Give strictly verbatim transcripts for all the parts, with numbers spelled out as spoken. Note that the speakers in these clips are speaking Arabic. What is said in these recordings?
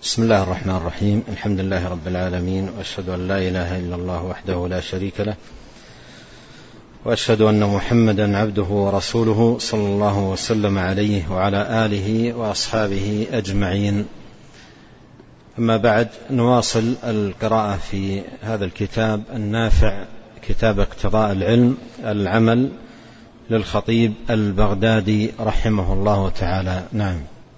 بسم الله الرحمن الرحيم. الحمد لله رب العالمين، وأشهد أن لا إله إلا الله وحده لا شريك له، وأشهد أن محمدا عبده ورسوله صلى الله وسلم عليه وعلى آله وأصحابه أجمعين. أما بعد، نواصل القراءة في هذا الكتاب النافع، كتاب اقتضاء العلم العمل للخطيب البغدادي رحمه الله تعالى. نعم.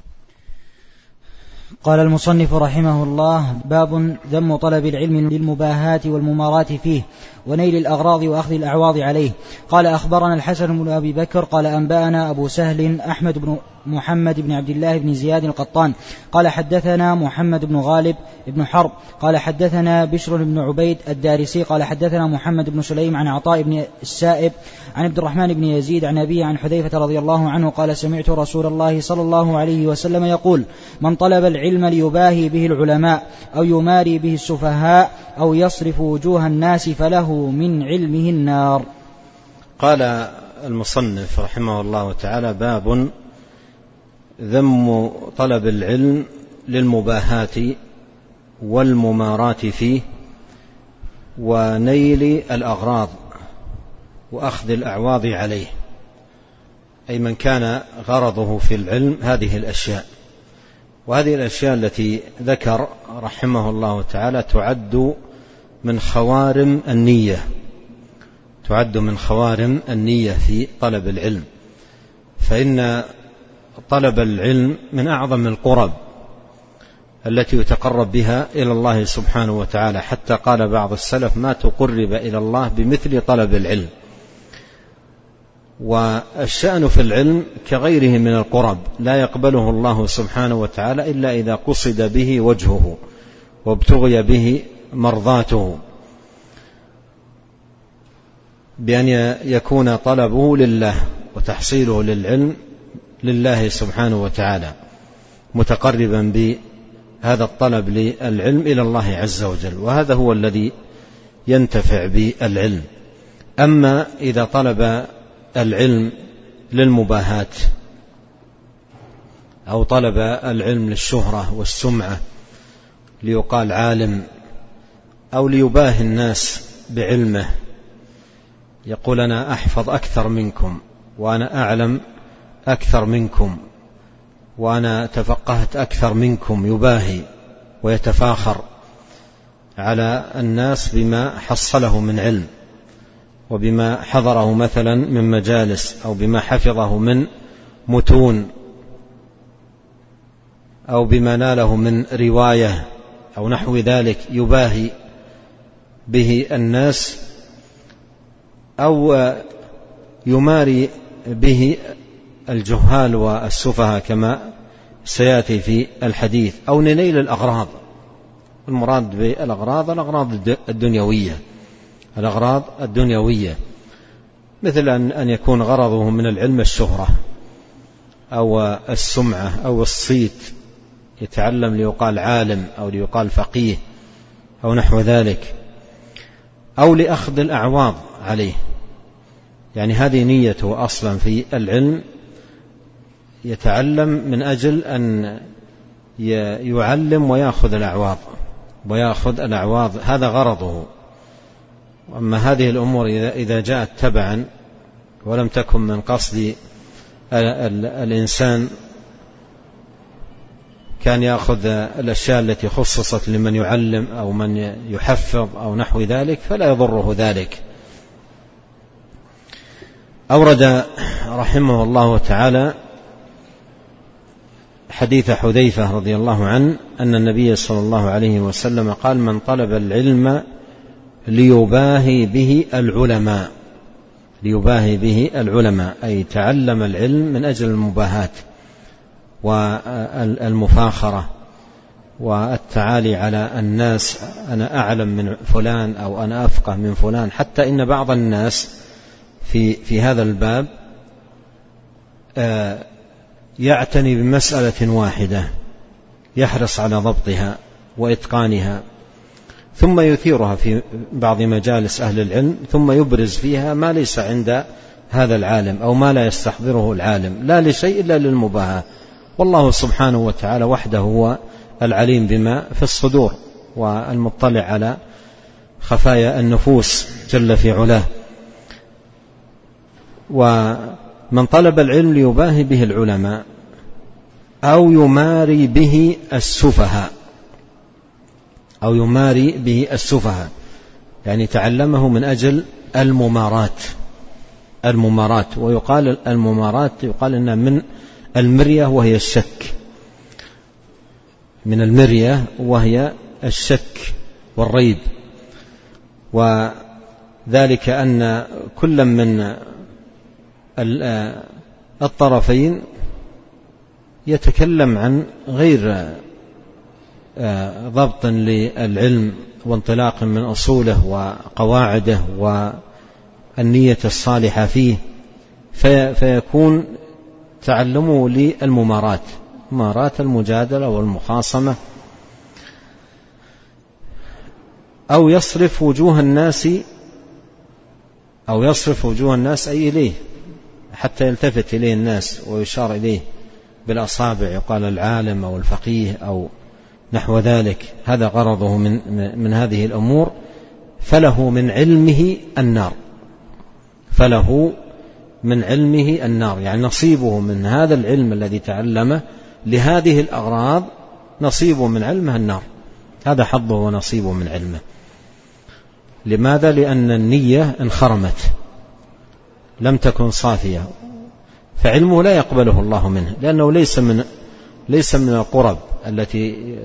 قال المصنف رحمه الله: باب ذم طلب العلم للمباهات والممارات فيه ونيل الأغراض وأخذ الأعواض عليه. قال: أخبرنا الحسن بن أبي بكر قال: أنبأنا أبو سهل أحمد بن محمد بن عبد الله بن زياد القطان قال: حدثنا محمد بن غالب بن حرب قال: حدثنا بشر بن عبيد الدارسي قال: حدثنا محمد بن سليم عن عطاء بن السائب عن عبد الرحمن بن يزيد عن أبيه عن حذيفة رضي الله عنه قال: سمعت رسول الله صلى الله عليه وسلم يقول: من طلب العلم ليباهي به العلماء أو يماري به السفهاء أو يصرف وجوه الناس فله من علمه النار. قال المصنف رحمه الله تعالى: باب ذم طلب العلم للمباهات والممارات فيه ونيل الأغراض وأخذ الأعواض عليه، أي من كان غرضه في العلم هذه الأشياء. وهذه الأشياء التي ذكر رحمه الله تعالى تعد من خوارم النية، تعد من خوارم النية في طلب العلم، فإن طلب العلم من أعظم القرب التي يتقرب بها إلى الله سبحانه وتعالى، حتى قال بعض السلف: ما تقرب إلى الله بمثل طلب العلم. والشأن في العلم كغيره من القرب لا يقبله الله سبحانه وتعالى إلا إذا قصد به وجهه وابتغي به مرضاته، بأن يكون طلبه لله وتحصيله للعلم لله سبحانه وتعالى، متقربا بهذا الطلب للعلم إلى الله عز وجل، وهذا هو الذي ينتفع بالعلم. أما إذا طلب العلم للمباهات أو طلب العلم للشهرة والسمعة ليقال عالم، أو ليباهي الناس بعلمه، يقول: أنا أحفظ أكثر منكم، وأنا أعلم أكثر منكم، وأنا تفقهت أكثر منكم، يباهي ويتفاخر على الناس بما حصله من علم، وبما حضره مثلا من مجالس، أو بما حفظه من متون، أو بما ناله من رواية أو نحو ذلك، يباهي به الناس، أو يماري به الجهال والسفهاء كما سيأتي في الحديث، أو نيل الأغراض. المراد بالأغراض الأغراض الدنيوية، الأغراض الدنيوية، مثل أن يكون غرضه من العلم الشهرة أو السمعة أو الصيت، يتعلم ليقال عالم أو ليقال فقيه أو نحو ذلك، أو لأخذ الأعواض عليه، يعني هذه نيته أصلا في العلم، يتعلم من أجل أن يعلم ويأخذ الأعواض ويأخذ الأعواض هذا غرضه. وأما هذه الأمور إذا جاءت تبعا ولم تكن من قصد الإنسان، كان يأخذ الأشياء التي خصصت لمن يعلم أو من يحفظ أو نحو ذلك، فلا يضره ذلك. أورد رحمه الله تعالى حديث حذيفة رضي الله عنه أن النبي صلى الله عليه وسلم قال: من طلب العلم ليباهي به العلماء، ليباهي به العلماء، أي تعلم العلم من أجل المباهات والمفاخرة والتعالي على الناس، أنا أعلم من فلان أو أنا أفقه من فلان. حتى إن بعض الناس في في هذا الباب يعتني بمسألة واحدة، يحرص على ضبطها وإتقانها، ثم يثيرها في بعض مجالس أهل العلم، ثم يبرز فيها ما ليس عند هذا العالم أو ما لا يستحضره العالم، لا لشيء إلا للمباهاة. والله سبحانه وتعالى وحده هو العليم بما في الصدور والمطلع على خفايا النفوس جل في علاه. ومن طلب العلم ليباهي به العلماء أو يماري به السفهاء أو يماري به السفهاء يعني تعلمه من أجل الممارات الممارات ويقال الممارات يقال إنها من المرية وهي الشك، من المرية وهي الشك والريب، وذلك أن كل من الطرفين يتكلم عن غير ضبط للعلم وانطلاق من أصوله وقواعده والنية الصالحة فيه، فيكون تعلمه للممارات، ممارات المجادلة والمخاصمة، أو يصرف وجوه الناس أو يصرف وجوه الناس أي إليه حتى يلتفت إليه الناس ويشار إليه بالأصابع، يقال العالم أو الفقيه أو نحو ذلك. هذا غرضه من, من هذه الأمور، فله من علمه النار، فله من علمه النار يعني نصيبه من هذا العلم الذي تعلمه لهذه الأغراض، نصيبه من علمه النار، هذا حظه ونصيبه من علمه. لماذا؟ لأن النية انخرمت، لم تكن صافية، فعلمه لا يقبله الله منه، لأنه ليس من ليس من القرب التي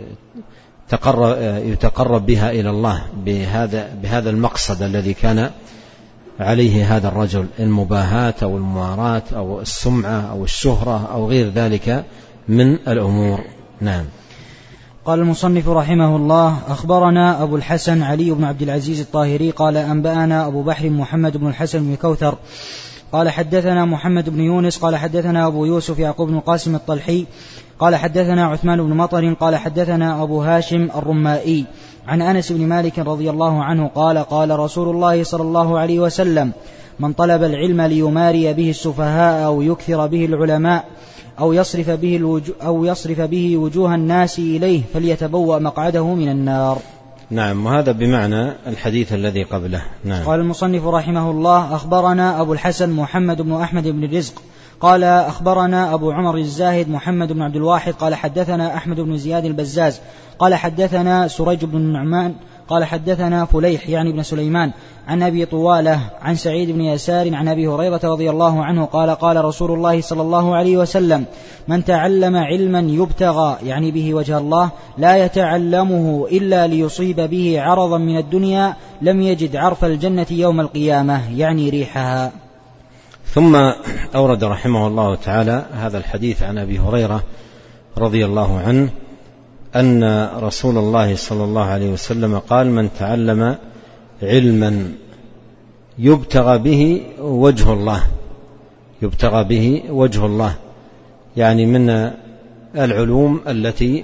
يتقرب بها إلى الله بهذا بهذا المقصد الذي كان عليه هذا الرجل، المباهاة أو المماراة أو السمعة أو الشهرة أو غير ذلك من الأمور. نعم. قال المصنف رحمه الله: أخبرنا أبو الحسن علي بن عبد العزيز الطاهري قال أنبأنا أبو بحر محمد بن الحسن بن كوثر قال حدثنا محمد بن يونس قال حدثنا أبو يوسف يعقوب بن القاسم الطلحي قال حدثنا عثمان بن مطر قال حدثنا أبو هاشم الرمائي عن أنس بن مالك رضي الله عنه قال قال رسول الله صلى الله عليه وسلم: من طلب العلم ليماري به السفهاء أو يكثر به العلماء أو يصرف به, الوجو أو يصرف به وجوه الناس إليه فليتبوأ مقعده من النار. نعم. وهذا بمعنى الحديث الذي قبله. نعم. قال المصنف رحمه الله: أخبرنا أبو الحسن محمد بن أحمد بن الرزق قال أخبرنا أبو عمر الزاهد محمد بن عبد الواحد قال حدثنا أحمد بن زياد البزاز قال حدثنا سريج بن النعمان قال حدثنا فليح يعني بن سليمان عن أبي طوالة عن سعيد بن يسار عن أبي هريرة رضي الله عنه قال قال رسول الله صلى الله عليه وسلم: من تعلم علما يبتغى يعني به وجه الله لا يتعلمه إلا ليصيب به عرضا من الدنيا لم يجد عرف الجنة يوم القيامة يعني ريحها. ثم أورد رحمه الله تعالى هذا الحديث عن أبي هريرة رضي الله عنه أن رسول الله صلى الله عليه وسلم قال: من تعلم علما يبتغى به وجه الله، يبتغى به وجه الله يعني من العلوم التي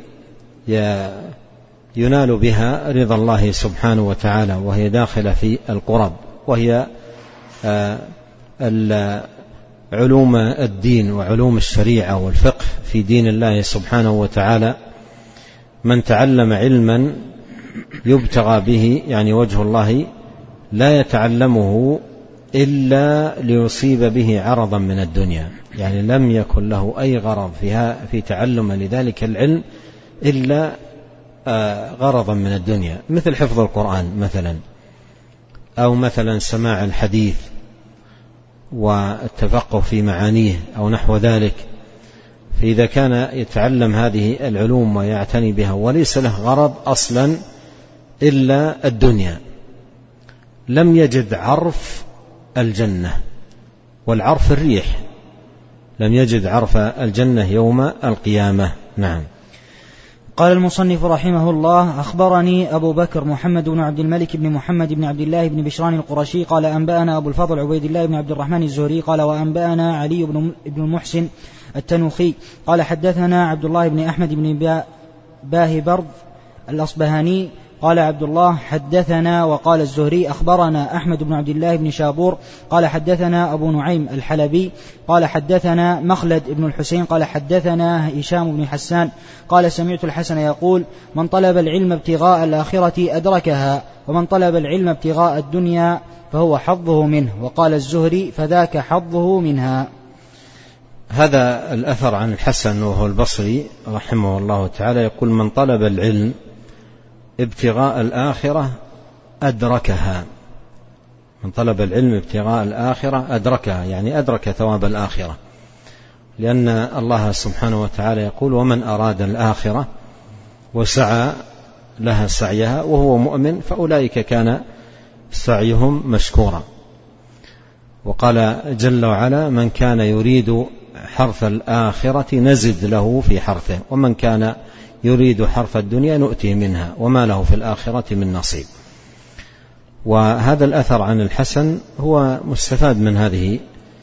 ينال بها رضا الله سبحانه وتعالى، وهي داخلة في القرب، وهي علوم الدين وعلوم الشريعة والفقه في دين الله سبحانه وتعالى. من تعلم علما يبتغى به يعني وجه الله لا يتعلمه إلا ليصيب به عرضا من الدنيا، يعني لم يكن له أي غرض فيها في تعلم لذلك العلم إلا غرضا من الدنيا، مثل حفظ القرآن مثلا، أو مثلا سماع الحديث والتفقه في معانيه أو نحو ذلك. فإذا كان يتعلم هذه العلوم ويعتني بها وليس له غرض أصلا إلا الدنيا لم يجد عرف الجنة، والعرف الريح، لم يجد عرف الجنة يوم القيامة. نعم. قال المصنف رحمه الله: أخبرني أبو بكر محمد بن عبد الملك بن محمد بن عبد الله بن بشران القرشي قال أنبأنا أبو الفضل عبيد الله بن عبد الرحمن الزهري قال وأنبأنا علي بن المحسن التنوخي قال حدثنا عبد الله بن أحمد بن باهبرد الأصبهاني قال عبد الله حدثنا. وقال الزهري أخبرنا أحمد بن عبد الله بن شابور قال حدثنا أبو نعيم الحلبي قال حدثنا مخلد بن الحسين قال حدثنا هشام بن حسان قال سمعت الحسن يقول من طلب العلم ابتغاء الآخرة أدركها ومن طلب العلم ابتغاء الدنيا فهو حظه منه. وقال الزهري فذاك حظه منها. هذا الأثر عن الحسن وهو البصري رحمه الله تعالى يقول من طلب العلم ابتغاء الآخرة أدركها. من طلب العلم ابتغاء الآخرة أدركها يعني أدرك ثواب الآخرة، لأن الله سبحانه وتعالى يقول ومن أراد الآخرة وسعى لها سعيها وهو مؤمن فأولئك كان سعيهم مشكورا. وقال جل وعلا من كان يريد حرث الآخرة نزد له في حرثه ومن كان يريد حرث الدنيا نؤتيه منها وما له في الآخرة من نصيب. وهذا الأثر عن الحسن هو مستفاد من هذه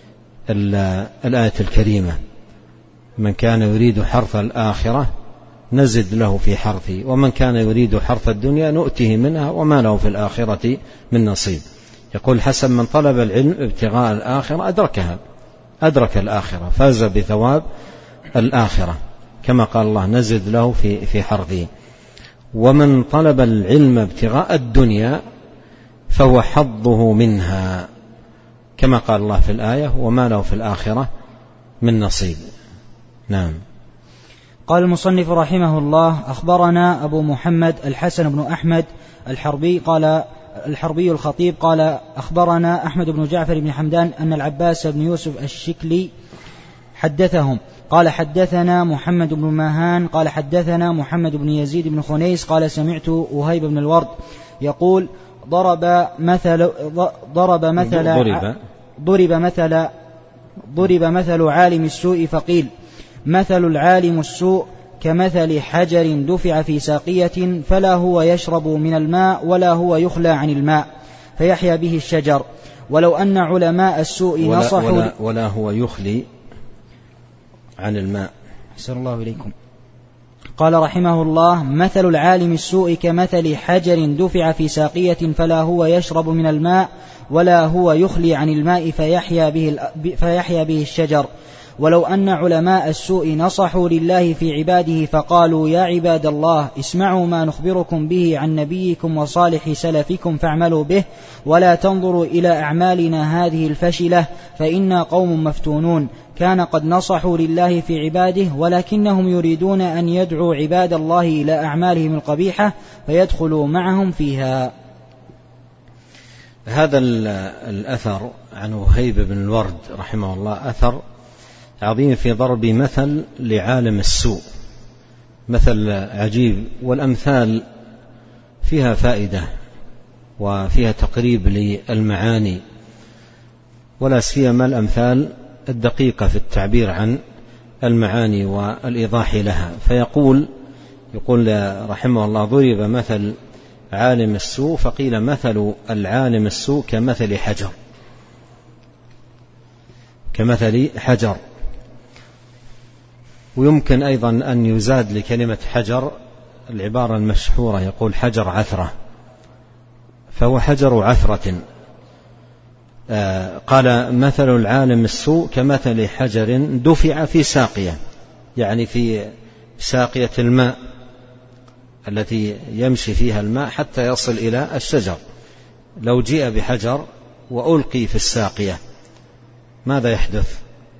الآية الكريمة من كان يريد حرث الآخرة نزد له في حرثه ومن كان يريد حرث الدنيا نؤتيه منها وما له في الآخرة من نصيب. يقول الحسن من طلب العلم ابتغاء الآخرة أدركها أدرك الآخرة فاز بثواب الآخرة كما قال الله نزد له في في حرثه. ومن طلب العلم ابتغاء الدنيا فهو حظه منها كما قال الله في الآية وما له في الآخرة من نصيب. نعم. قال المصنف رحمه الله أخبرنا أبو محمد الحسن بن أحمد الحربي قال الحربي الخطيب قال أخبرنا أحمد بن جعفر بن حمدان أن العباس بن يوسف الشكلي حدثهم قال حدثنا محمد بن ماهان قال حدثنا محمد بن يزيد بن خنيس قال سمعت وهيب بن الورد يقول ضرب مثل ضرب مثل ضرب ضرب مثل ضرب مثل عالم السوء فقيل مثل العالم السوء كمثل حجر دفع في ساقية فلا هو يشرب من الماء ولا هو يخلى عن الماء فيحيا به الشجر ولو أن علماء السوء ولا نصحوا ولا, ولا هو يخلي عن الماء. أحسن الله إليكم. قال رحمه الله مثل العالم السوء كمثل حجر دفع في ساقية فلا هو يشرب من الماء ولا هو يخلي عن الماء فيحيا به, فيحيا به الشجر ولو أن علماء السوء نصحوا لله في عباده فقالوا يا عباد الله اسمعوا ما نخبركم به عن نبيكم وصالح سلفكم فاعملوا به ولا تنظروا إلى أعمالنا هذه الفشلة فإنا قوم مفتونون كان قد نصحوا لله في عباده ولكنهم يريدون أن يدعوا عباد الله إلى أعمالهم القبيحة فيدخلوا معهم فيها. هذا الأثر عن وهيب بن الورد رحمه الله أثر عظيم في ضرب مثل لعالم السوء، مثل عجيب، والأمثال فيها فائدة وفيها تقريب للمعاني ولا سيما الأمثال الدقيقة في التعبير عن المعاني والإيضاح لها. فيقول يقول رحمه الله ضرب مثل عالم السوء فقيل مثل العالم السوء كمثل حجر كمثل حجر ويمكن أيضا أن يزاد لكلمة حجر العبارة المشهورة يقول حجر عثرة فهو حجر عثرة. آه قال مثل العالم السوء كمثل حجر دفع في ساقية يعني في ساقية الماء التي يمشي فيها الماء حتى يصل إلى الشجر. لو جيء بحجر وألقي في الساقية ماذا يحدث؟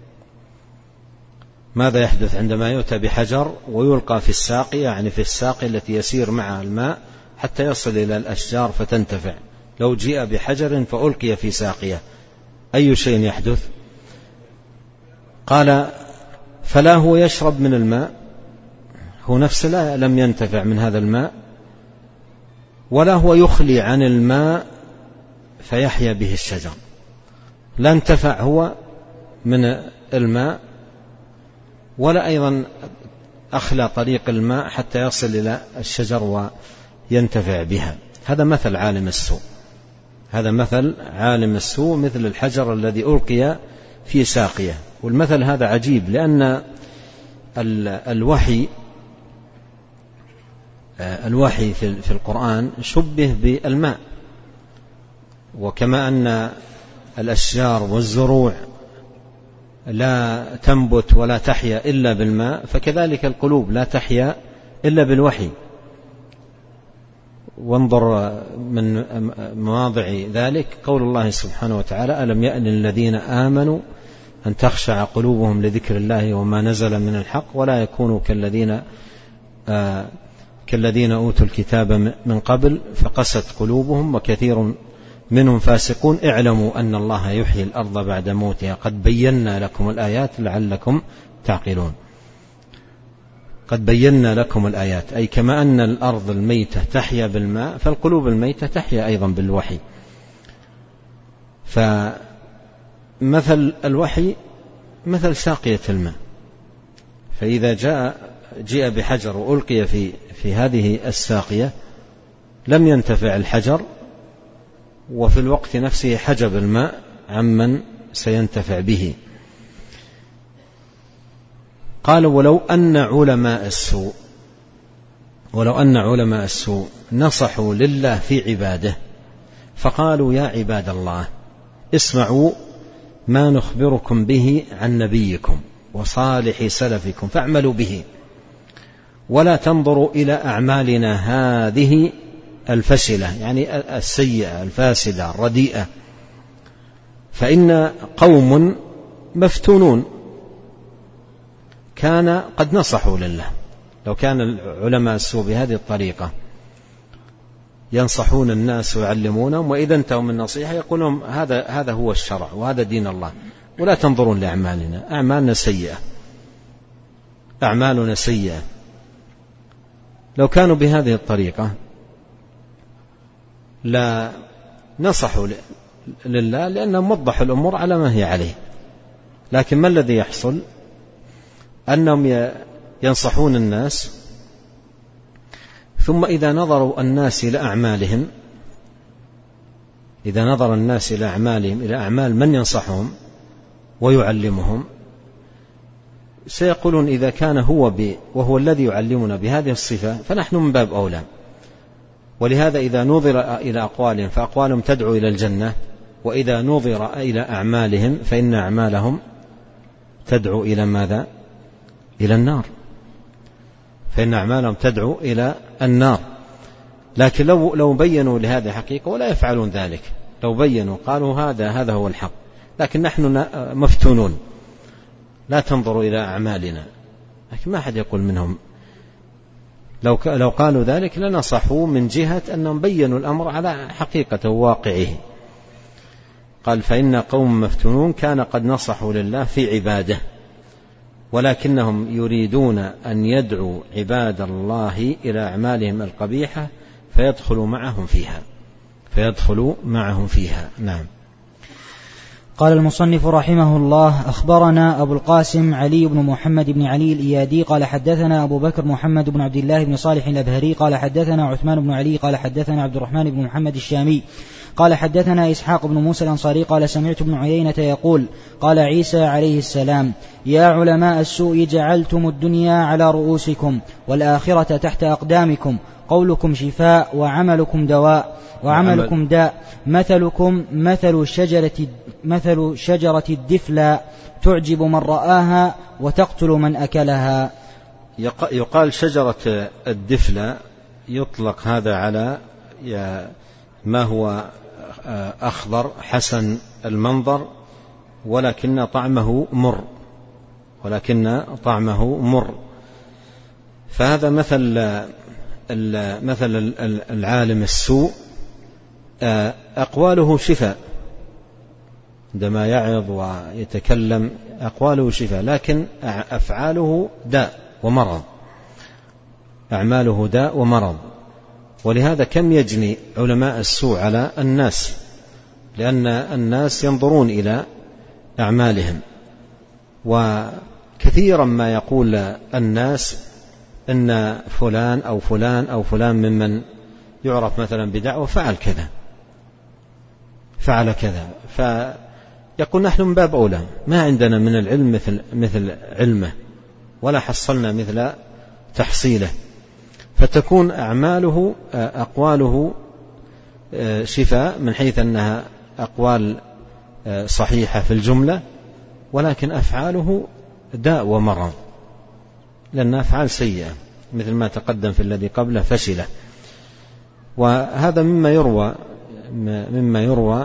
ماذا يحدث عندما يؤتى بحجر ويلقى في الساقية يعني في الساقية التي يسير معها الماء حتى يصل إلى الأشجار فتنتفع؟ لو جيء بحجر فألقي في ساقية أي شيء يحدث؟ قال فلا هو يشرب من الماء، هو نفسه لا لم ينتفع من هذا الماء، ولا هو يخلي عن الماء فيحيا به الشجر، لا انتفع هو من الماء ولا أيضا أخلى طريق الماء حتى يصل إلى الشجر وينتفع بها. هذا مثل عالم السوء، هذا مثل عالم السوء مثل الحجر الذي ألقي في ساقية. والمثل هذا عجيب لأن الوحي الوحي في القرآن شبه بالماء، وكما أن الأشجار والزروع لا تنبت ولا تحيا إلا بالماء، فكذلك القلوب لا تحيا إلا بالوحي. وانظر من مواضع ذلك قول الله سبحانه وتعالى: ألم يأن الذين آمنوا أن تخشع قلوبهم لذكر الله وما نزل من الحق ولا يكونوا كالذين آه كالذين أوتوا الكتاب من قبل فقست قلوبهم وكثير منهم فاسقون اعلموا أن الله يحيي الأرض بعد موتها قد بينا لكم الآيات لعلكم تعقلون. قد بينا لكم الآيات، أي كما أن الأرض الميتة تحيا بالماء فالقلوب الميتة تحيا أيضا بالوحي. فمثل الوحي مثل ساقية الماء، فإذا جاء جاء بحجر وألقي في في هذه الساقية لم ينتفع الحجر، وفي الوقت نفسه حجب الماء عمن سينتفع به. قالوا: ولو أن علماء السوء ولو أن علماء السوء نصحوا لله في عباده فقالوا: يا عباد الله اسمعوا ما نخبركم به عن نبيكم وصالح سلفكم فاعملوا به ولا تنظروا إلى أعمالنا هذه الفشلة، يعني السيئة الفاسدة الرديئة، فإن قوم مفتونون كان قد نصحوا لله. لو كان العلماء السوء بهذه الطريقة ينصحون الناس ويعلمونهم، وإذا انتهوا من نصيحة يقولون هذا هذا هو الشرع وهذا دين الله، ولا تنظرون لأعمالنا، أعمالنا سيئة، أعمالنا سيئة. لو كانوا بهذه الطريقة لا نصحوا لله لأنهم وضحوا الأمور على ما هي عليه. لكن ما الذي يحصل؟ أنهم ينصحون الناس، ثم إذا نظروا الناس إلى أعمالهم إذا نظر الناس إلى أعمالهم إلى أعمال من ينصحهم ويعلمهم سيقولون: إذا كان هو وهو الذي يعلمنا بهذه الصفة فنحن من باب أولى. ولهذا إذا نظر إلى أقوالهم فأقوالهم تدعو إلى الجنة، وإذا نظر إلى أعمالهم فإن أعمالهم تدعو إلى ماذا؟ إلى النار. فإن أعمالهم تدعو إلى النار. لكن لو لو بينوا لهذه حقيقة ولا يفعلون ذلك، لو بينوا قالوا هذا هذا هو الحق، لكن نحن مفتونون لا تنظروا إلى أعمالنا. لكن ما أحد يقول منهم لو لو قالوا ذلك لنصحوا من جهة أنهم بينوا الأمر على حقيقته وواقعه. قال: فإن قوم مفتونون كان قد نصحوا لله في عباده ولكنهم يريدون أن يدعوا عباد الله إلى أعمالهم القبيحة فيدخلوا معهم فيها فيدخلوا معهم فيها. نعم. قال المصنف رحمه الله: أخبرنا أبو القاسم علي بن محمد بن علي الإيادي قال حدثنا أبو بكر محمد بن عبد الله بن صالح الأبهري قال حدثنا عثمان بن علي قال حدثنا عبد الرحمن بن محمد الشامي قال حدثنا إسحاق بن موسى الأنصاري قال سمعت ابن عيينة يقول: قال عيسى عليه السلام: يا علماء السوء جعلتم الدنيا على رؤوسكم والآخرة تحت أقدامكم، قولكم شفاء وعملكم دواء وعملكم داء، مثلكم مثل شجرة مثل شجرة الدفلة تعجب من رآها وتقتل من أكلها. يقال شجرة الدفلة يطلق هذا على ما هو أخضر حسن المنظر ولكن طعمه مر ولكن طعمه مر فهذا مثل مثل العالم السوء، أقواله شفاء، عندما يعظ ويتكلم أقواله شفاء، لكن أفعاله داء ومرض، أعماله داء ومرض. ولهذا كم يجني علماء السوء على الناس، لأن الناس ينظرون إلى أعمالهم. وكثيرا ما يقول الناس إن فلان أو فلان أو فلان ممن يعرف مثلا بدعوة فعل كذا فعل كذا، فيقول نحن من باب أولى، ما عندنا من العلم مثل مثل علمه ولا حصلنا مثل تحصيله. فتكون أعماله أقواله شفاء من حيث أنها أقوال صحيحة في الجملة، ولكن أفعاله داء ومرض، لأن أفعال سيئة مثل ما تقدم في الذي قبله فشلة. وهذا مما يروى مما يروى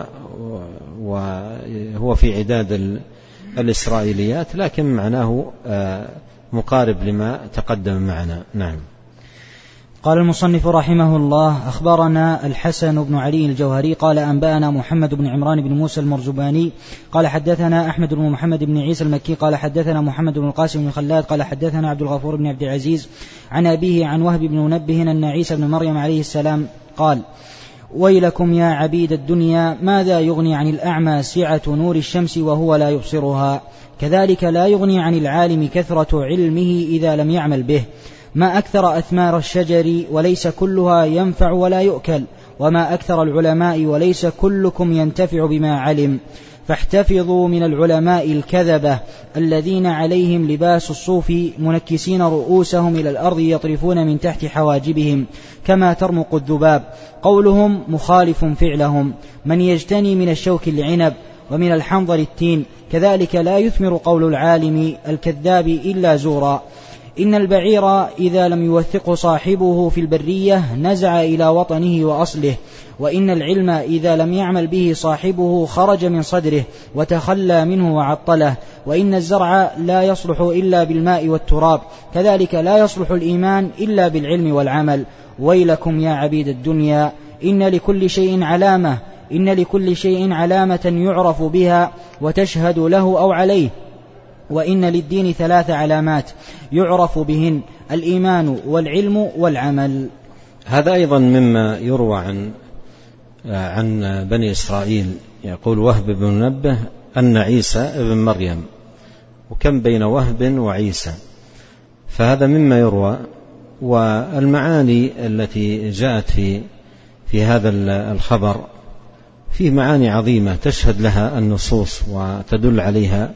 وهو في عداد الإسرائيليات، لكن معناه مقارب لما تقدم معنا. نعم. قال المصنف رحمه الله: أخبرنا الحسن بن علي الجوهري قال أنبأنا محمد بن عمران بن موسى المرزباني قال حدثنا أحمد بن محمد بن عيسى المكي قال حدثنا محمد بن القاسم بن خلاد قال حدثنا عبد الغفور بن عبد العزيز عن أبيه عن وهب بن منبه أن عيسى بن مريم عليه السلام قال: ويلكم يا عبيد الدنيا، ماذا يغني عن الأعمى سعة نور الشمس وهو لا يبصرها؟ كذلك لا يغني عن العالم كثرة علمه إذا لم يعمل به. ما أكثر أثمار الشجر وليس كلها ينفع ولا يؤكل، وما أكثر العلماء وليس كلكم ينتفع بما علم. فاحتفظوا من العلماء الكذبة الذين عليهم لباس الصوف منكسين رؤوسهم إلى الأرض يطرفون من تحت حواجبهم كما ترمق الذباب. قولهم مخالف فعلهم. من يجتني من الشوك العنب ومن الحنظل التين، كذلك لا يثمر قول العالم الكذاب إلا زورا. إن البعير إذا لم يوثق صاحبه في البرية نزع إلى وطنه وأصله، وإن العلم إذا لم يعمل به صاحبه خرج من صدره وتخلى منه وعطله. وإن الزرع لا يصلح إلا بالماء والتراب، كذلك لا يصلح الإيمان إلا بالعلم والعمل. ويلكم يا عبيد الدنيا، إن لكل شيء علامة إن لكل شيء علامة يعرف بها وتشهد له أو عليه، وإن للدين ثلاث علامات يعرف بهن: الإيمان والعلم والعمل. هذا أيضا مما يروى عن عن بني إسرائيل. يقول وهب بن منبه أن عيسى ابن مريم، وكم بين وهب وعيسى، فهذا مما يروى. والمعاني التي جاءت في في هذا الخبر فيه معاني عظيمة تشهد لها النصوص وتدل عليها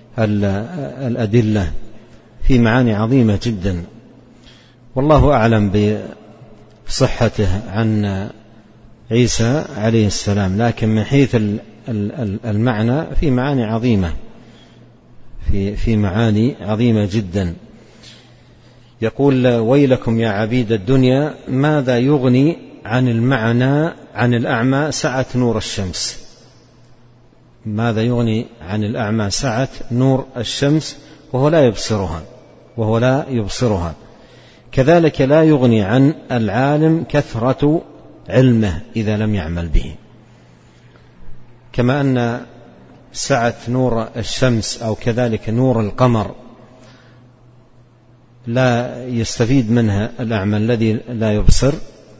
الأدلة، في معاني عظيمة جدا، والله أعلم بصحته عن عيسى عليه السلام، لكن من حيث المعنى في معاني عظيمة في في معاني عظيمة جدا. يقول ويلكم يا عبيد الدنيا، ماذا يغني عن المعنى عن الأعمى سعة نور الشمس؟ ماذا يغني عن الأعمى سعة نور الشمس وهو لا يبصرها وهو لا يبصرها كذلك لا يغني عن العالم كثرة علمه إذا لم يعمل به. كما أن سعة نور الشمس أو كذلك نور القمر لا يستفيد منها الأعمى الذي لا يبصر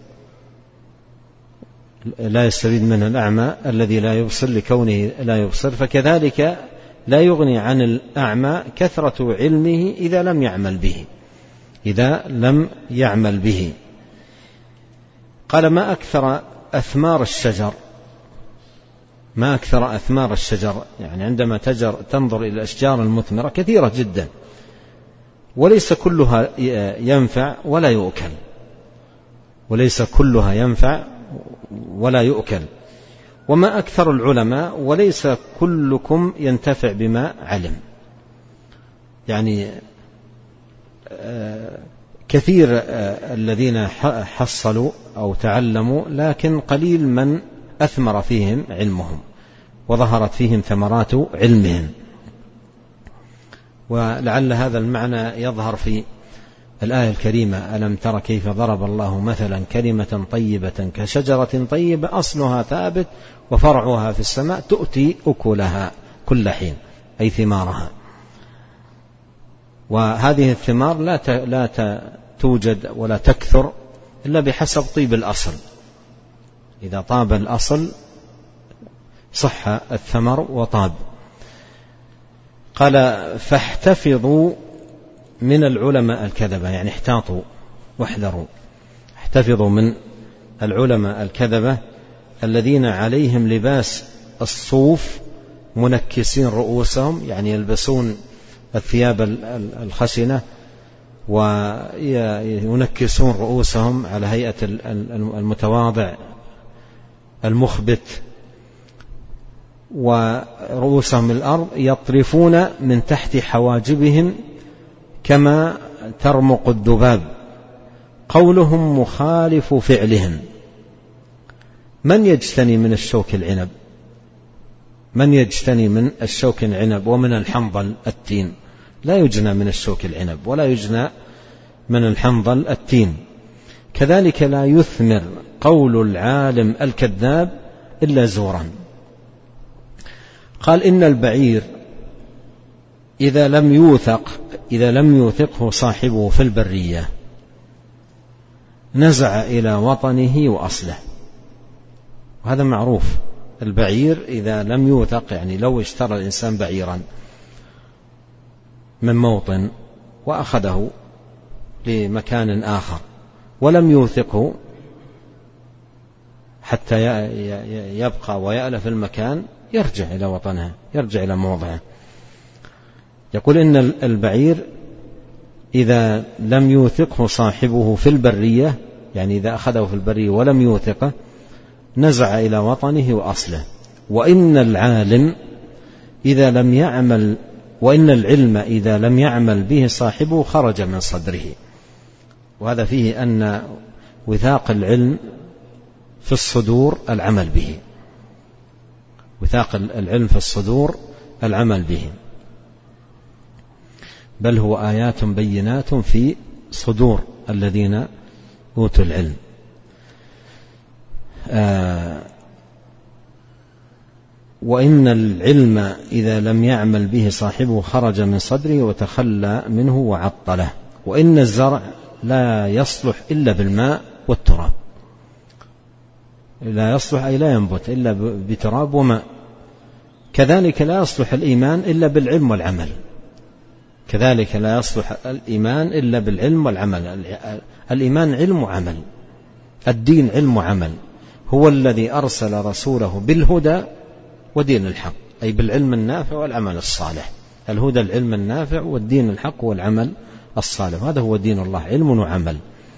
لا يستفيد منها الأعمى الذي لا يبصر لكونه لا يبصر، فكذلك لا يغني عن الأعمى كثرة علمه إذا لم يعمل به إذا لم يعمل به. قال ما أكثر أثمار الشجر ما أكثر أثمار الشجر يعني عندما تجر تنظر إلى الأشجار المثمرة كثيرة جدا، وليس كلها ينفع ولا يؤكل وليس كلها ينفع ولا يؤكل. وما أكثر العلماء وليس كلكم ينتفع بما علم، يعني كثير الذين حصلوا أو تعلموا لكن قليل من أثمر فيهم علمهم وظهرت فيهم ثمرات علمهم. ولعل هذا المعنى يظهر في الآية الكريمة: ألم تر كيف ضرب الله مثلا كلمة طيبة كشجرة طيبة أصلها ثابت وفرعها في السماء تؤتي أكلها كل حين، أي ثمارها. وهذه الثمار لا لا توجد ولا تكثر إلا بحسب طيب الأصل، إذا طاب الأصل صح الثمر وطاب. قال فاحتفظوا من العلماء الكذبة، يعني احتاطوا واحذروا، احتفظوا من العلماء الكذبة الذين عليهم لباس الصوف منكسين رؤوسهم، يعني يلبسون الثياب الخشنة وينكسون رؤوسهم على هيئة المتواضع المخبت ورؤوسهم الأرض، يطرفون من تحت حواجبهم كما ترمق الذباب. قولهم مخالف فعلهم. من يجتني من الشوك العنب؟ من يجتني من الشوك العنب ومن الحنظل التين؟ لا يجنى من الشوك العنب ولا يجنى من الحنظل التين. كذلك لا يثمر قول العالم الكذاب إلا زورا. قال إن البعير إذا لم يوثق إذا لم يوثقه صاحبه في البرية نزع إلى وطنه وأصله. وهذا معروف. البعير إذا لم يوثق، يعني لو اشترى الإنسان بعيرا من موطن وأخذه لمكان آخر ولم يوثقه حتى يبقى ويألف المكان، يرجع إلى وطنه، يرجع إلى موضعه. يقول إن البعير إذا لم يوثقه صاحبه في البرية، يعني إذا أخذه في البرية ولم يوثقه نزع إلى وطنه وأصله. وإن العالم إذا لم يعمل وإن العلم إذا لم يعمل به صاحبه خرج من صدره. وهذا فيه أن وثاق العلم في الصدور العمل به. وثاق العلم في الصدور العمل به، بل هو آيات بينات في صدور الذين أوتوا العلم. آه وإن العلم إذا لم يعمل به صاحبه خرج من صدره وتخلى منه وعطله. وإن الزرع لا يصلح إلا بالماء والتراب. لا يصلح أي لا ينبت إلا بتراب وماء. كذلك لا يصلح الإيمان إلا بالعلم والعمل. كذلك لا يصلح الإيمان إلا بالعلم والعمل. الإيمان علم وعمل، الدين علم وعمل. هو الذي أرسل رسوله بالهدى ودين الحق، أي بالعلم النافع والعمل الصالح. الهدى العلم النافع والدين الحق والعمل الصالح، هذا هو دين الله، علم وعمل.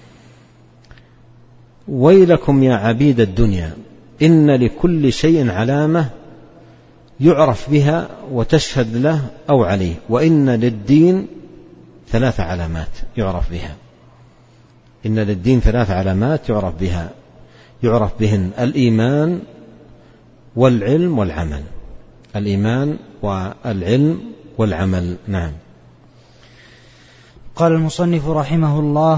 ويلكم يا عبيد الدنيا إن لكل شيء علامة يعرف بها وتشهد له أو عليه، وإن للدين ثلاث علامات يعرف بها. إن للدين ثلاث علامات يعرف بها يعرف بهن الإيمان والعلم والعمل. الإيمان والعلم والعمل. نعم. قال المصنف رحمه الله: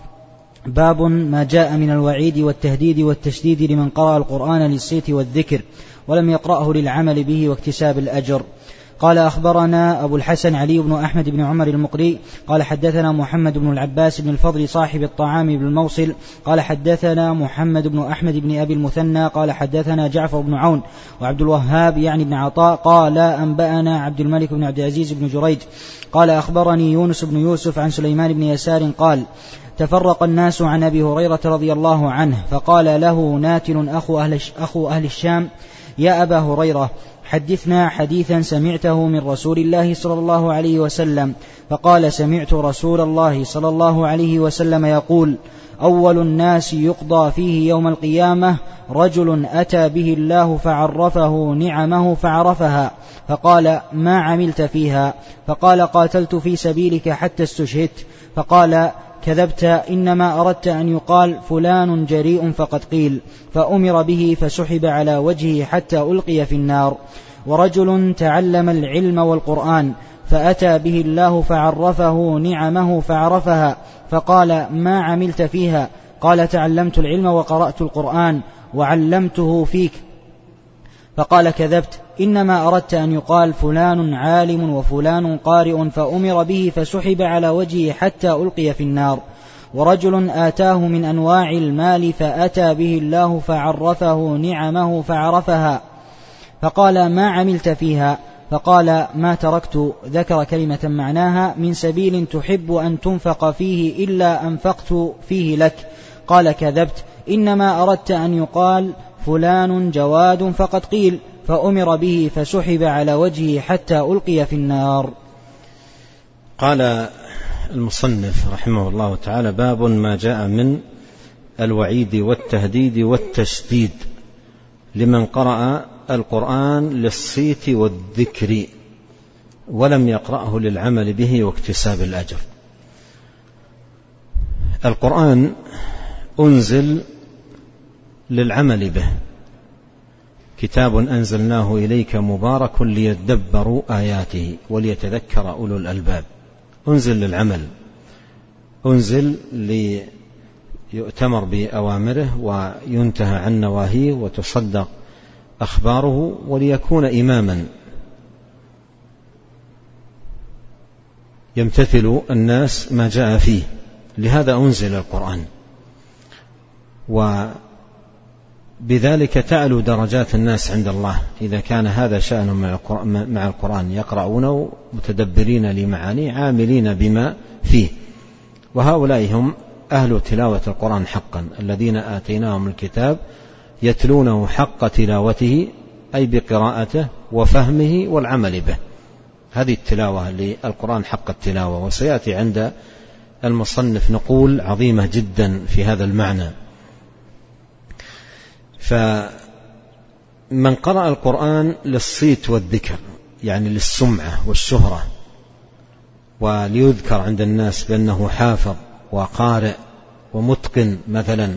باب ما جاء من الوعيد والتهديد والتشديد لمن قرأ القرآن للصيت والذكر ولم يقرأه للعمل به واكتساب الأجر. قال أخبرنا أبو الحسن علي بن أحمد بن عمر المقري قال حدثنا محمد بن العباس بن الفضل صاحب الطعام بن الموصل قال حدثنا محمد بن أحمد بن أبي المثنى قال حدثنا جعفر بن عون وعبد الوهاب يعني بن عطاء قال أنبأنا عبد الملك بن عبد العزيز بن جريج قال أخبرني يونس بن يوسف عن سليمان بن يسار قال تفرق الناس عن أبي هريرة رضي الله عنه فقال له ناتل أخو أهل, أخو أهل الشام: يا أبا هريرة حدثنا حديثا سمعته من رسول الله صلى الله عليه وسلم. فقال: سمعت رسول الله صلى الله عليه وسلم يقول: أول الناس يقضى فيه يوم القيامة رجل أتى به الله فعرفه نعمه فعرفها فقال: ما عملت فيها؟ فقال: قاتلت في سبيلك حتى استشهدت. فقال: كذبت، إنما أردت أن يقال فلان جريء فقد قيل. فأمر به فسحب على وجهه حتى ألقي في النار. ورجل تعلم العلم والقرآن فأتى به الله فعرفه نعمه فعرفها فقال: ما عملت فيها؟ قال: تعلمت العلم وقرأت القرآن وعلمته فيك. فقال: كذبت، إنما أردت أن يقال فلان عالم وفلان قارئ. فأمر به فسحب على وجهه حتى ألقي في النار. ورجل آتاه من أنواع المال فأتى به الله فعرفه نعمه فعرفها فقال: ما عملت فيها؟ فقال: ما تركت. ذكر كلمة معناها: من سبيل تحب أن تنفق فيه إلا أنفقت فيه لك. قال: كذبت، إنما أردت أن يقال فلان جواد فقد قيل. فأمر به فسحب على وجهه حتى ألقي في النار. قال المصنف رحمه الله تعالى باب ما جاء من الوعيد والتهديد والتشديد لمن قرأ القرآن للصيت والذكر ولم يقرأه للعمل به واكتساب الأجر. القرآن أنزل للعمل به، كتاب أنزلناه إليك مبارك ليدبروا آياته وليتذكر أولو الألباب. أنزل للعمل، أنزل ليؤتمر بأوامره وينتهى عن نواهيه وتصدق أخباره، وليكون إماما يمتثل الناس ما جاء فيه. لهذا أنزل القرآن، وبذلك تعلو درجات الناس عند الله إذا كان هذا شأنهم مع القرآن، يقرؤونه متدبرين لمعانيه عاملين بما فيه. وهؤلاء هم أهل تلاوة القرآن حقا، الذين آتيناهم الكتاب يتلونه حق تلاوته، أي بقراءته وفهمه والعمل به. هذه التلاوة للقرآن حق التلاوة. وسيأتي عند المصنف نقول عظيمة جدا في هذا المعنى. فمن قرأ القرآن للصيت والذكر، يعني للسمعة والشهرة، وليذكر عند الناس بأنه حافظ وقارئ ومتقن مثلا،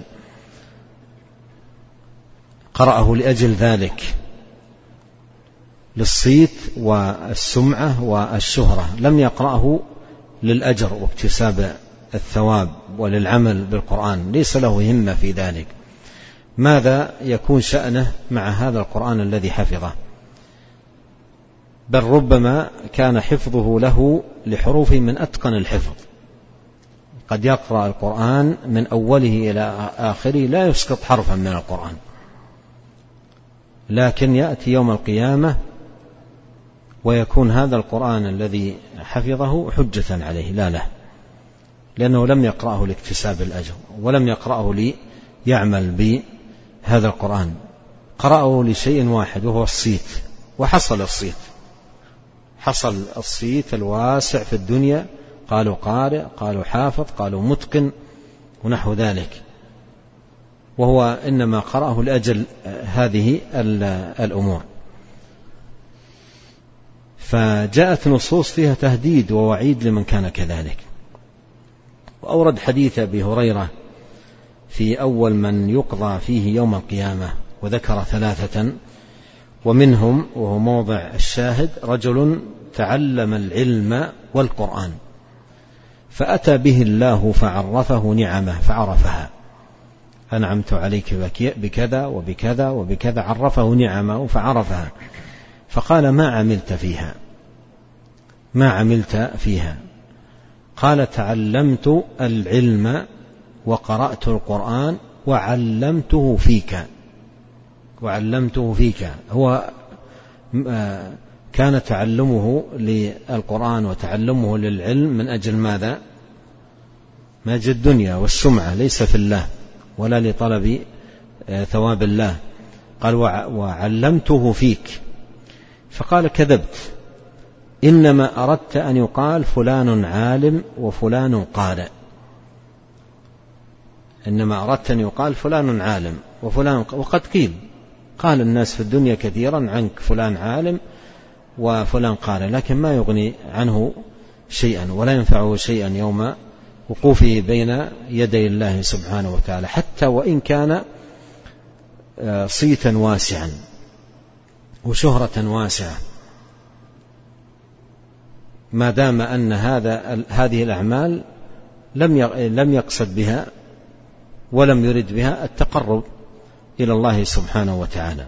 قرأه لأجل ذلك، للصيت والسمعة والشهرة، لم يقرأه للأجر واكتساب الثواب وللعمل بالقرآن، ليس له همة في ذلك. ماذا يكون شأنه مع هذا القرآن الذي حفظه؟ بل ربما كان حفظه له لحروفه من أتقن الحفظ، قد يقرأ القرآن من أوله إلى آخره لا يسقط حرفا من القرآن، لكن يأتي يوم القيامة ويكون هذا القرآن الذي حفظه حجة عليه لا له، لأنه لم يقرأه لاكتساب الأجر، ولم يقرأه ليعمل بهذا القرآن، قرأه لشيء واحد وهو الصيت، وحصل الصيت، حصل الصيت الواسع في الدنيا، قالوا قارئ، قالوا حافظ، قالوا متقن ونحو ذلك، وهو إنما قرأه لأجل هذه الأمور. فجاءت نصوص فيها تهديد ووعيد لمن كان كذلك. وأورد حديث أبي هريرة في أول من يقضى فيه يوم القيامة، وذكر ثلاثة، ومنهم وهو موضع الشاهد رجل تعلم العلم والقرآن فأتى به الله فعرفه نعمه فعرفها، أنعمت عليك بكذا وبكذا وبكذا، عرفه نعمه فعرفها، فقال ما عملت فيها؟ ما عملت فيها؟ قال تعلمت العلم وقرأت القرآن وعلمته فيك. وعلمته فيك، هو كان تعلمه للقرآن وتعلمه للعلم من أجل ماذا؟ من أجل الدنيا والسمعة، ليس في الله ولا لطلب ثواب الله. قال وعلمته فيك، فقال كذبت، إنما أردت أن يقال فلان عالم وفلان قارئ، إنما أردت أن يقال فلان عالم وفلان، وقد قيل، قال الناس في الدنيا كثيرا عنك فلان عالم وفلان قارئ، لكن ما يغني عنه شيئا ولا ينفعه شيئا يوم وقوفه بين يدي الله سبحانه وتعالى، حتى وإن كان صيتا واسعا وشهرة واسعة، ما دام أن هذا هذه الأعمال لم لم يقصد بها ولم يرد بها التقرب إلى الله سبحانه وتعالى.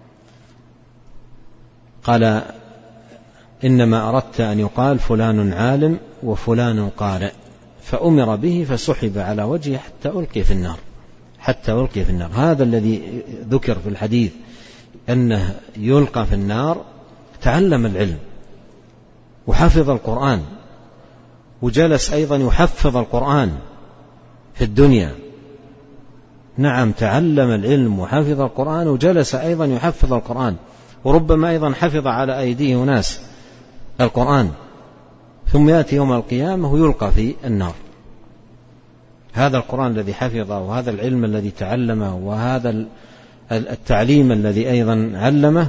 قال إنما أردت أن يقال فلان عالم وفلان قارئ، فأمر به فسحب على وجهه حتى ألقي في النار، حتى ألقي في النار. هذا الذي ذكر في الحديث أنه يلقى في النار تعلم العلم وحفظ القرآن، وجلس أيضا يحفظ القرآن في الدنيا. نعم، تعلم العلم وحفظ القرآن وجلس أيضا يحفظ القرآن، وربما أيضا حفظ على أيديه ناس القرآن، ثم يأتي يوم القيامة ويلقى في النار. هذا القرآن الذي حفظه وهذا العلم الذي تعلمه وهذا التعليم الذي أيضا علمه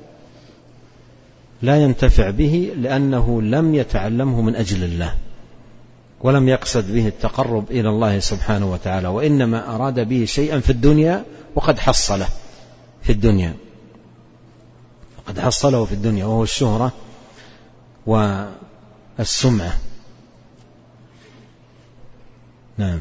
لا ينتفع به، لأنه لم يتعلمه من أجل الله ولم يقصد به التقرب إلى الله سبحانه وتعالى، وإنما أراد به شيئا في الدنيا وقد حصله في الدنيا قد حصله في الدنيا وهو الشهرة والسمعة. نعم.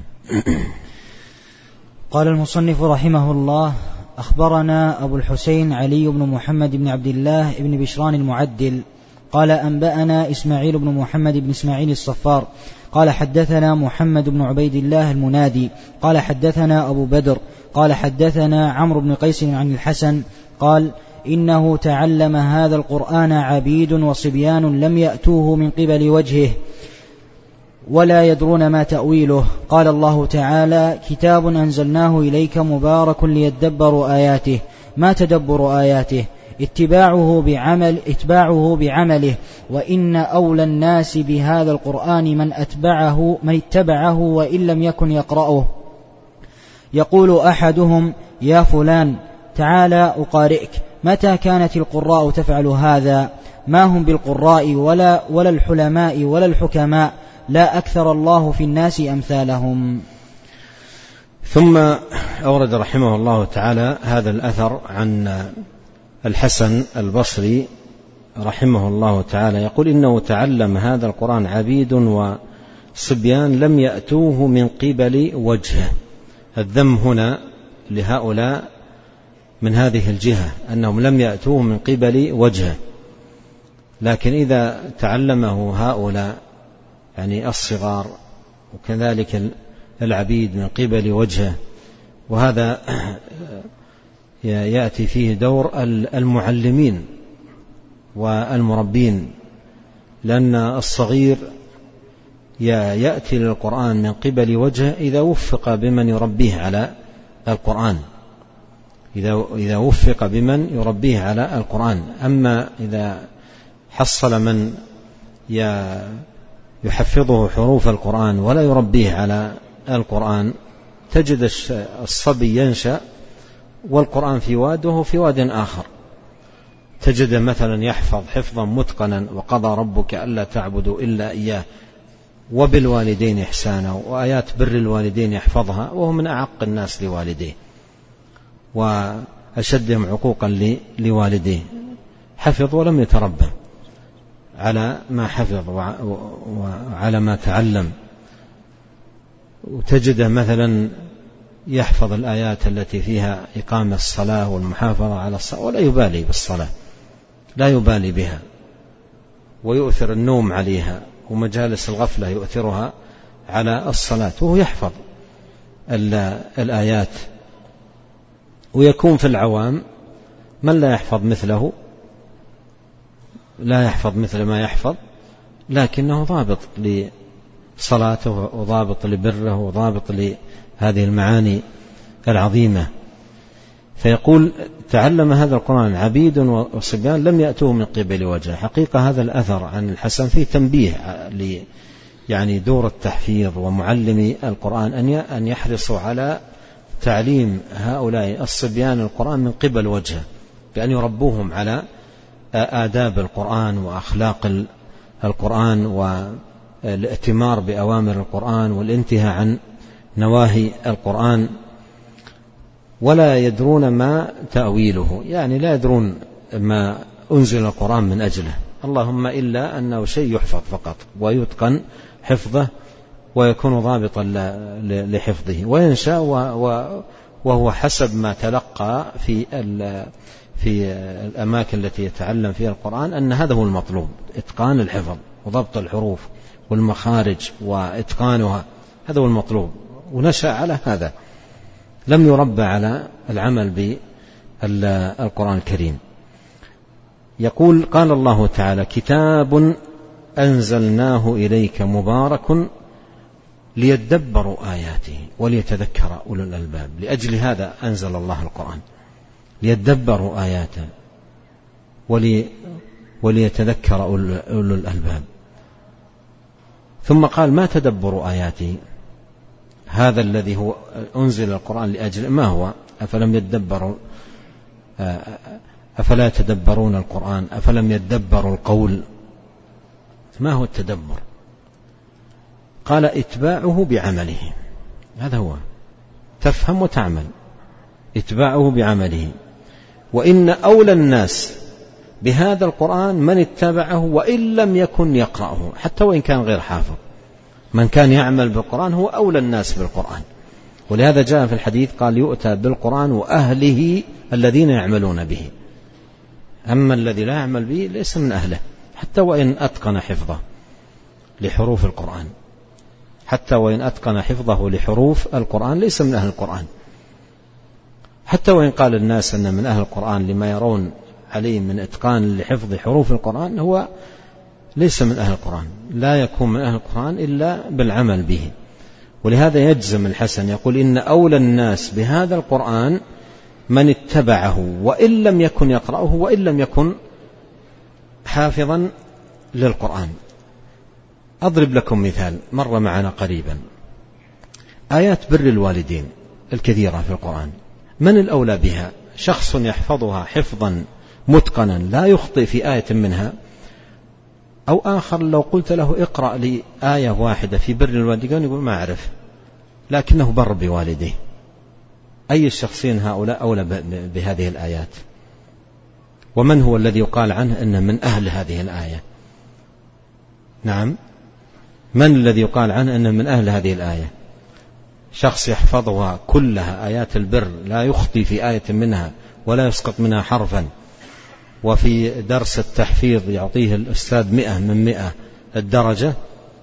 قال المصنف رحمه الله: أخبرنا أبو الحسين علي بن محمد بن عبد الله بن بشران المعدل قال أنبأنا إسماعيل بن محمد بن إسماعيل الصفار قال حدثنا محمد بن عبيد الله المنادي قال حدثنا أبو بدر قال حدثنا عمرو بن قيس عن الحسن قال إنه تعلم هذا القرآن عبيد وصبيان لم يأتوه من قبل وجهه ولا يدرون ما تأويله. قال الله تعالى: كتاب أنزلناه إليك مبارك ليدبروا آياته. ما تدبر آياته؟ اتباعه بعمل اتباعه بعمله، وإن أولى الناس بهذا القرآن من أتبعه من اتبعه وإن لم يكن يقرأه. يقول أحدهم: يا فلان تعالى أقارئك. متى كانت القراء تفعل هذا؟ ما هم بالقراء ولا, ولا الحلماء ولا الحكماء، لا أكثر الله في الناس أمثالهم. ثم أورد رحمه الله تعالى هذا الأثر عن الحسن البصري رحمه الله تعالى يقول: إنه تعلم هذا القرآن عبيد وصبيان لم يأتوه من قبل وجهه. الذم هنا لهؤلاء من هذه الجهة أنهم لم يأتوه من قبل وجهه، لكن إذا تعلمه هؤلاء يعني الصغار وكذلك العبيد من قبل وجهه، وهذا يأتي فيه دور المعلمين والمربين، لأن الصغير يأتي للقرآن من قبل وجهه إذا وفق بمن يربيه على القرآن إذا إذا وفق بمن يربيه على القرآن. أما إذا حصل من يحفظه حروف القرآن ولا يربيه على القرآن، تجد الصبي ينشأ والقرآن في واد وهو في واد آخر. تجد مثلا يحفظ حفظا متقنا: وقضى ربك ألا تعبدوا إلا إياه وبالوالدين إحسانا، وآيات بر الوالدين يحفظها وهو من أعق الناس لوالديه وأشدهم عقوقا لوالديه، حفظ ولم يتربى على ما حفظ وعلى ما تعلم. وتجد مثلا يحفظ الآيات التي فيها إقامة الصلاة والمحافظة على الصلاة ولا يبالي بالصلاة، لا يبالي بها، ويؤثر النوم عليها، ومجالس الغفلة يؤثرها على الصلاة، وهو يحفظ الآيات. ويكون في العوام من لا يحفظ مثله، لا يحفظ مثل ما يحفظ، لكنه ضابط لصلاته وضابط لبره وضابط لهذه المعاني العظيمة. فيقول: تعلم هذا القرآن عبيد وصبيان لم يأتوه من قبل وجهه. حقيقة هذا الأثر عن الحسن فيه تنبيه ل يعني دور التحفيظ ومعلمي القرآن أن يحرصوا على تعليم هؤلاء الصبيان القرآن من قبل وجهه، بأن يربوهم على آداب القرآن وأخلاق القرآن والائتمار بأوامر القرآن والانتهاء عن نواهي القرآن، ولا يدرون ما تأويله، يعني لا يدرون ما أنزل القرآن من أجله، اللهم إلا أنه شيء يحفظ فقط ويتقن حفظه ويكون ضابطا لحفظه، وينشأ وهو حسب ما تلقى في في الأماكن التي يتعلم فيها القرآن أن هذا هو المطلوب: إتقان الحفظ وضبط الحروف والمخارج وإتقانها، هذا هو المطلوب، ونشأ على هذا، لم يربى على العمل بالقرآن الكريم. يقول: قال الله تعالى: كتاب أنزلناه إليك مبارك ليدبروا آياته وليتذكر أولو الألباب. لأجل هذا أنزل الله القرآن، ليدبروا آياته ولي وليتذكر أولو الألباب. ثم قال ما تدبر آياته، هذا الذي هو أنزل القرآن لأجل ما هو؟ أفلم يتدبروا أفلا يتدبرون القرآن أفلم يتدبروا القول؟ ما هو التدبر؟ قال اتباعه بعمله، هذا هو، تفهم وتعمل، اتباعه بعمله. وإن أولى الناس بهذا القرآن من اتبعه وإن لم يكن يقرأه، حتى وإن كان غير حافظ، من كان يعمل بالقرآن هو أولى الناس بالقرآن. ولهذا جاء في الحديث قال يؤتى بالقرآن وأهله الذين يعملون به، أما الذي لا يعمل به ليس من أهله، حتى وإن أتقن حفظه لحروف القرآن، حتى وإن أتقن حفظه لحروف القرآن ليس من أهل القرآن. حتى وإن قال الناس أن من أهل القرآن لما يرون عليه من إتقان لحفظ حروف القرآن، هو ليس من أهل القرآن، لا يكون من أهل القرآن إلا بالعمل به. ولهذا يجزم الحسن يقول إن أولى الناس بهذا القرآن من اتبعه وإن لم يكن يقرأه وإن لم يكن حافظا للقرآن. أضرب لكم مثال مر معنا قريبا، آيات بر الوالدين الكثيرة في القرآن، من الأولى بها؟ شخص يحفظها حفظا متقنا لا يخطئ في آية منها، أو آخر لو قلت له اقرأ لي آية واحدة في بر الوالدين يقول ما أعرف لكنه بر بوالديه. أي الشخصين هؤلاء أولى بهذه الآيات؟ ومن هو الذي يقال عنه أنه من أهل هذه الآية؟ نعم، من الذي يقال عنه أنه من أهل هذه الآية؟ شخص يحفظها كلها آيات البر لا يخطي في آية منها ولا يسقط منها حرفا، وفي درس التحفيظ يعطيه الأستاذ مئة من مئة الدرجة،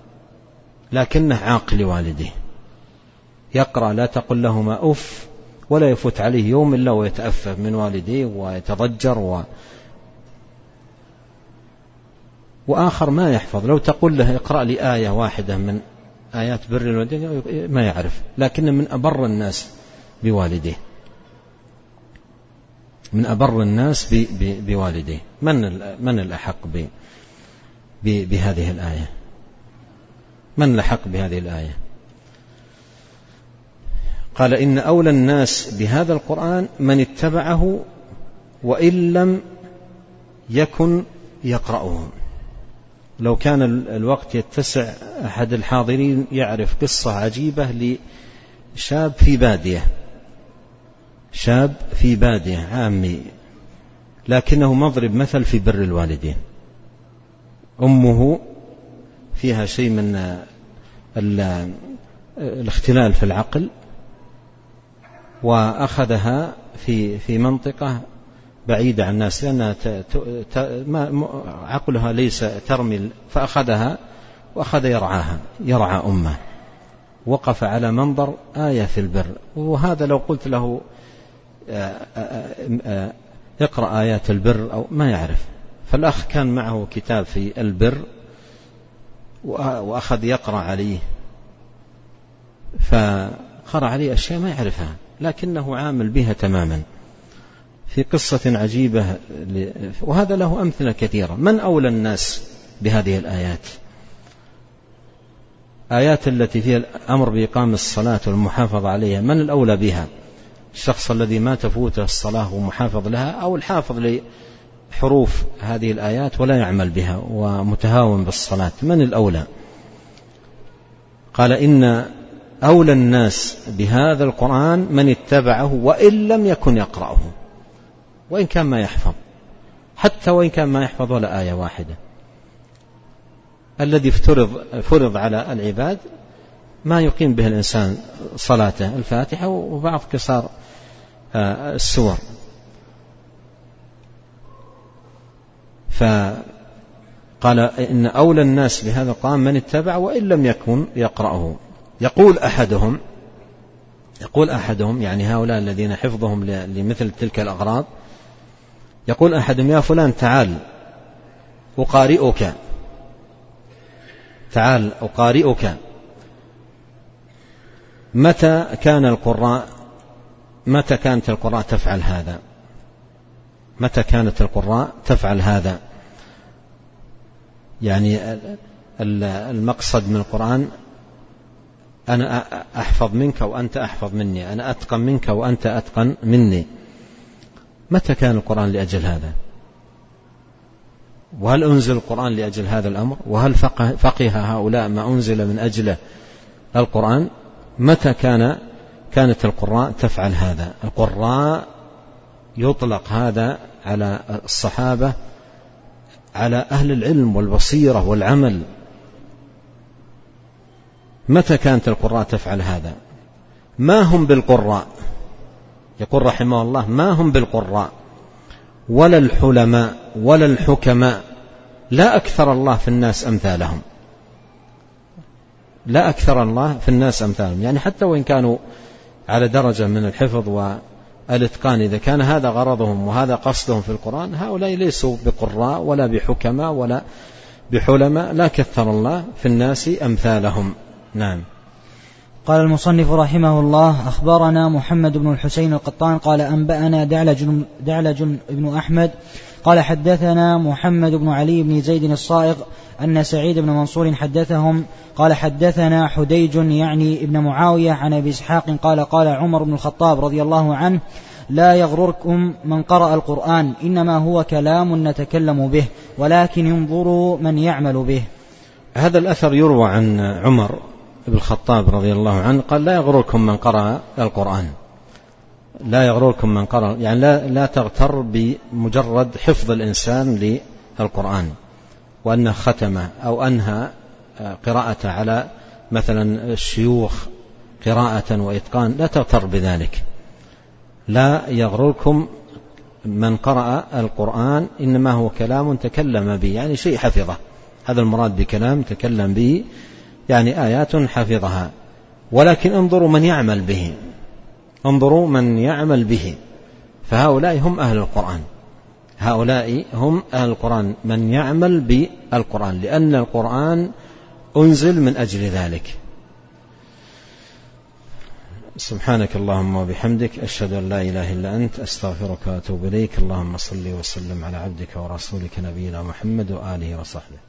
لكنه عاق لوالده، يقرأ لا تقل لهما أف، ولا يفوت عليه يوم إلا ويتأفف من والديه ويتضجر و... وآخر ما يحفظ، لو تقول له اقرأ لي آية واحدة من آيات بر الوالدين ما يعرف، لكن من أبر الناس بوالديه، من أبر الناس بوالديه. من من الأحق ب... ب... بهذه الآية؟ من الأحق بهذه الآية؟ قال إن أولى الناس بهذا القرآن من اتبعه وإن لم يكن يقرأه. لو كان الوقت يتسع أحد الحاضرين يعرف قصة عجيبة لشاب في بادية، شاب في بادية عامي، لكنه مضرب مثل في بر الوالدين. أمه فيها شيء من الاختلال في العقل، وأخذها في في منطقة بعيدة عن الناس لأنها ت... ت... ما... عقلها ليس ترمي، فأخذها وأخذ يرعاها، يرعى أمه، وقف على منظر آية في البر. وهذا لو قلت له اقرأ آيات البر أو ما يعرف. فالأخ كان معه كتاب في البر وأخذ يقرأ عليه، فقرأ عليه أشياء ما يعرفها لكنه عامل بها تماما في قصة عجيبة. وهذا له أمثلة كثيرة. من أولى الناس بهذه الآيات؟ آيات التي فيها الأمر بإقام الصلاة والمحافظة عليها، من الأولى بها؟ الشخص الذي ما تفوته الصلاة ومحافظ لها، أو الحافظ لحروف هذه الآيات ولا يعمل بها ومتهاون بالصلاة؟ من الأولى؟ قال إن أولى الناس بهذا القرآن من اتبعه وإن لم يكن يقرأه، وإن كان ما يحفظ، حتى وإن كان ما يحفظ ولا آية واحدة. الذي فرض, فرض على العباد ما يقيم به الإنسان صلاته، الفاتحة وبعض قصار السور. فقال إن أولى الناس بهذا القرآن من اتبع وإن لم يكن يقرأه. يقول أحدهم يقول أحدهم يعني هؤلاء الذين حفظهم لمثل تلك الأغراض، يقول أحدهم يا فلان تعال أقارئك، تعال أقارئك متى كان القراء متى كانت القراء تفعل هذا متى كانت القراء تفعل هذا يعني المقصد من القرآن أنا أحفظ منك وأنت أحفظ مني، أنا أتقن منك وأنت أتقن مني. متى كان القرآن لأجل هذا؟ وهل أنزل القرآن لأجل هذا الأمر؟ وهل فقه, فقه هؤلاء ما أنزل من أجله القرآن؟ متى كان كانت القراء تفعل هذا؟ القراء يطلق هذا على الصحابة، على أهل العلم والبصيرة والعمل. متى كانت القراء تفعل هذا؟ ما هم بالقراء، يقول رحمه الله ما هم بالقراء ولا الحلماء ولا الحكماء، لا أكثر الله في الناس أمثالهم، لا أكثر الله في الناس أمثالهم. يعني حتى وإن كانوا على درجة من الحفظ والإتقان، إذا كان هذا غرضهم وهذا قصدهم في القرآن، هؤلاء ليسوا بقراء ولا بحكماء ولا بحلماء، لا كثر الله في الناس أمثالهم. نعم. قال المصنف رحمه الله: أخبرنا محمد بن الحسين القطان قال أنبأنا دعلج, دعلج بن أحمد قال حدثنا محمد بن علي بن زيد الصائغ أن سعيد بن منصور حدثهم قال حدثنا حديج يعني ابن معاوية عن أبي إسحاق قال قال عمر بن الخطاب رضي الله عنه: لا يغرركم من قرأ القرآن، إنما هو كلام نتكلم به، ولكن انظروا من يعمل به. هذا الأثر يروى عن عمر بن الخطاب رضي الله عنه قال: لا يغرركم من قرأ القرآن، لا يغرركم من قرأ، يعني لا, لا تغتر بمجرد حفظ الإنسان للقرآن وأنه ختمه أو أنهى قراءته على مثلا الشيوخ قراءة وإتقان، لا تغتر بذلك. لا يغرركم من قرأ القرآن، إنما هو كلام تكلم به، يعني شيء حفظه، هذا المراد بكلام تكلم به، يعني آيات حفظها، ولكن انظروا من يعمل به، انظروا من يعمل به. فهؤلاء هم أهل القرآن، هؤلاء هم أهل القرآن، من يعمل بالقرآن، لأن القرآن أنزل من أجل ذلك. سبحانك اللهم وبحمدك، أشهد أن لا إله إلا أنت، أستغفرك وأتوب إليك. اللهم صل وسلم على عبدك ورسولك نبينا محمد وآله وصحبه.